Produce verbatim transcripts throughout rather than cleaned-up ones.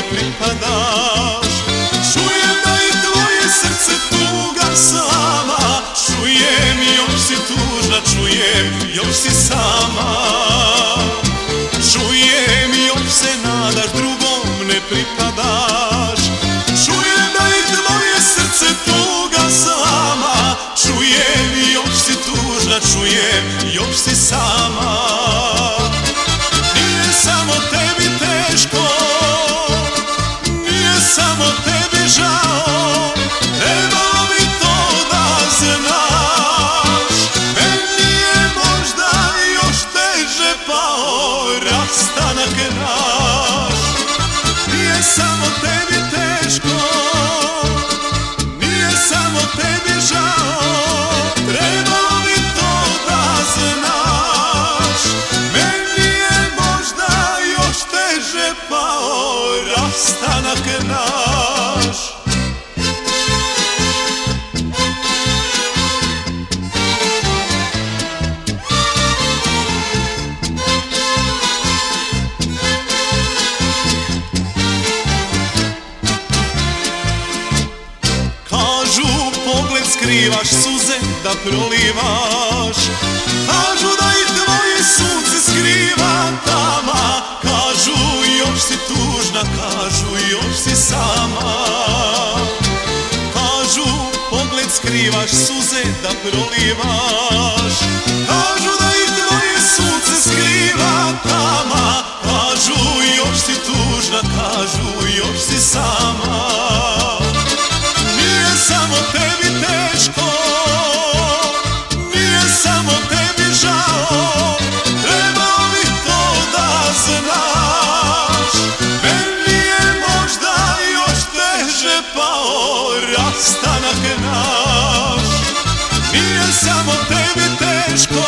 pripadaš. Čujem da i tvoje srce tuga sama, čujem još si tužna, čujem još si sama. Čujem još se nadaš, drugom ne pripadaš. Čujem da i tvoje srce tuga sama, čujem još si tužna, čujem još si sama. Nije samo tebi teško, nije samo tebi žao, trebalo bi to da znaš. Meni je možda još teže pao rastanak naš. Nije samo tebi teško, nije samo tebi žao, trebalo bi to da znaš. Meni je možda još teže pao rastanak naš. Pogled skrivaš, suze da prolivaš. Kažu da i tvoje sunce skriva tama. Kažu još si tužna, kažu još si sama. Kažu pogled skrivaš, suze da prolivaš. Kažu da i tvoje sunce skriva tama. Kažu još si tužna, kažu još si sama. Nije samo tebi teško, nije samo tebi žao, trebalo bi to da znaš. Meni je možda još teže pao rastanak naš. Nije samo tebi teško,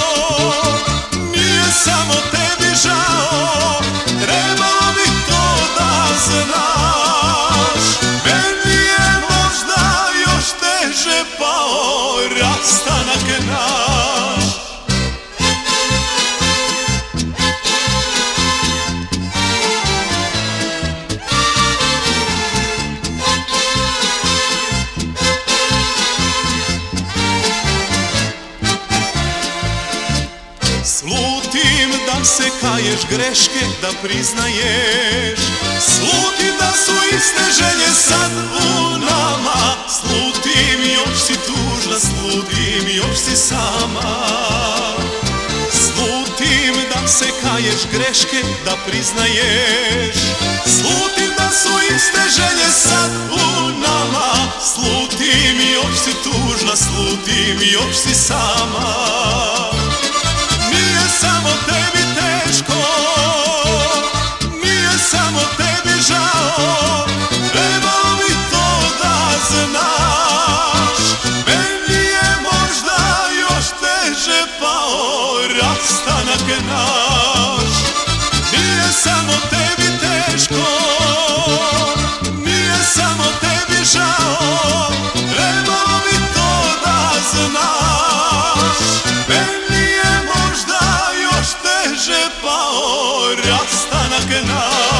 nije samo tebi žao, trebalo bi to da znaš. Meni je možda još teže pao rastanak naš. Slutim da se kaješ, greške da priznaješ. Slutim da su iste želje sad u nama. Slutim još si tužna, slutim još si sama. Slutim da se kaješ, greške da priznaješ. Slutim da su iste želje sad u nama. Slutim još si tužna, slutim još si sama. Nije samo tebi teško, nije samo tebi žao, trebalo bi to da znaš. Meni je možda još teže pao rastanak naš. Nije samo tebi teško, nije samo tebi žao, trebalo bi to da znaš. Meni je možda još teže pao rastanak naš.